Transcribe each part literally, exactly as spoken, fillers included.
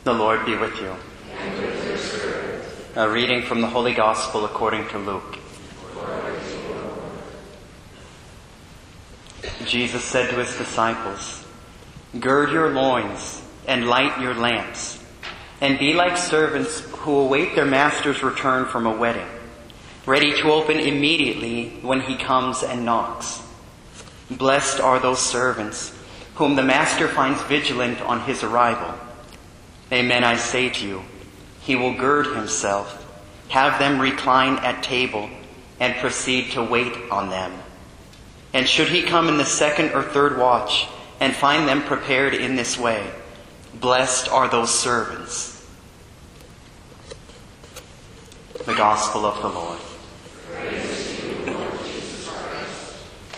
The Lord be with you. And with your spirit. A reading from the Holy Gospel according to Luke. Jesus said to his disciples, "Gird your loins and light your lamps, and be like servants who await their master's return from a wedding, ready to open immediately when he comes and knocks. Blessed are those servants whom the master finds vigilant on his arrival. Amen, I say to you, he will gird himself, have them recline at table, and proceed to wait on them. And should he come in the second or third watch and find them prepared in this way, blessed are those servants." The Gospel of the Lord. Praise to you, Lord Jesus Christ.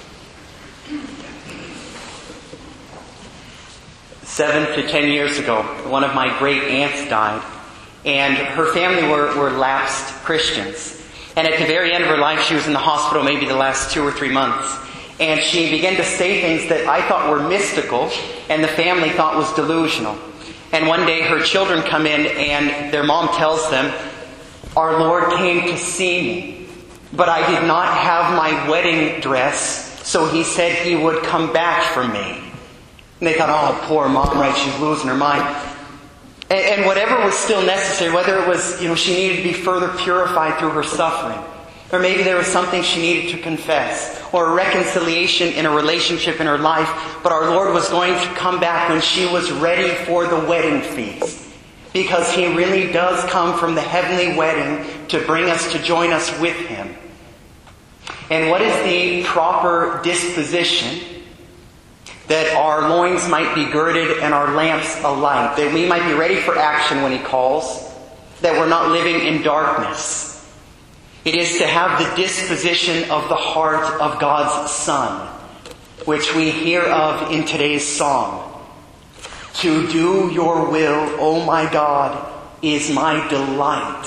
Seven to ten years ago, one of my great aunts died, and her family were, were lapsed Christians. And at the very end of her life, she was in the hospital maybe the last two or three months. And she began to say things that I thought were mystical, and the family thought was delusional. And one day her children come in, and their mom tells them, "Our Lord came to see me, but I did not have my wedding dress, so he said he would come back for me." And they thought, "Oh, poor mom, right? She's losing her mind." And, and whatever was still necessary, whether it was, you know, she needed to be further purified through her suffering, or maybe there was something she needed to confess, or a reconciliation in a relationship in her life, but our Lord was going to come back when she was ready for the wedding feast. Because he really does come from the heavenly wedding to bring us to join us with him. And what is the proper disposition? That our loins might be girded and our lamps alight. That we might be ready for action when he calls. That we're not living in darkness. It is to have the disposition of the heart of God's Son, which we hear of in today's song. To do your will, O my God, is my delight.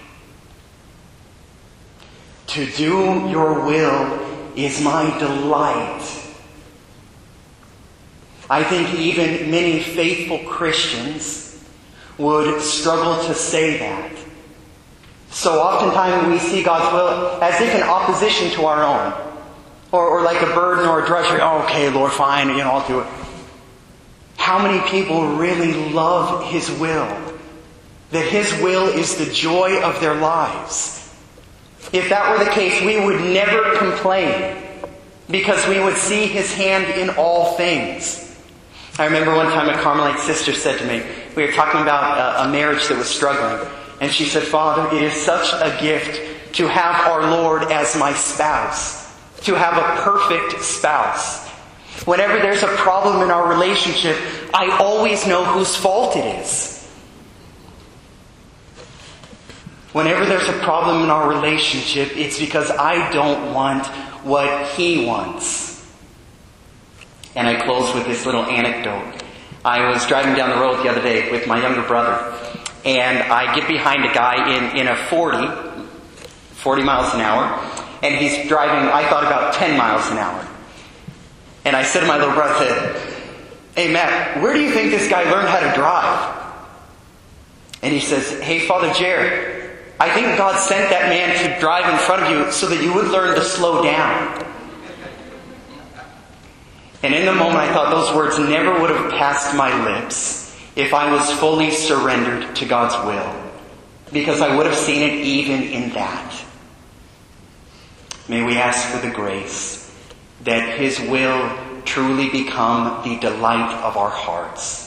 To do your will is my delight. I think even many faithful Christians would struggle to say that. So oftentimes we see God's will as if in opposition to our own. Or, or like a burden or a drudgery. Oh, okay, Lord, fine, you know, I'll do it. How many people really love his will? That his will is the joy of their lives. If that were the case, we would never complain, because we would see his hand in all things. I remember one time a Carmelite sister said to me, we were talking about a, a marriage that was struggling, and she said, "Father, it is such a gift to have our Lord as my spouse, to have a perfect spouse. Whenever there's a problem in our relationship, I always know whose fault it is. Whenever there's a problem in our relationship, it's because I don't want what he wants." And I close with this little anecdote. I was driving down the road the other day with my younger brother, and I get behind a guy in, in a forty, forty miles an hour, and he's driving, I thought, about ten miles an hour. And I said to my little brother, I said, "Hey Matt, where do you think this guy learned how to drive?" And he says, "Hey Father Jared, I think God sent that man to drive in front of you so that you would learn to slow down." And in the moment I thought those words never would have passed my lips if I was fully surrendered to God's will. Because I would have seen it even in that. May we ask for the grace that his will truly become the delight of our hearts.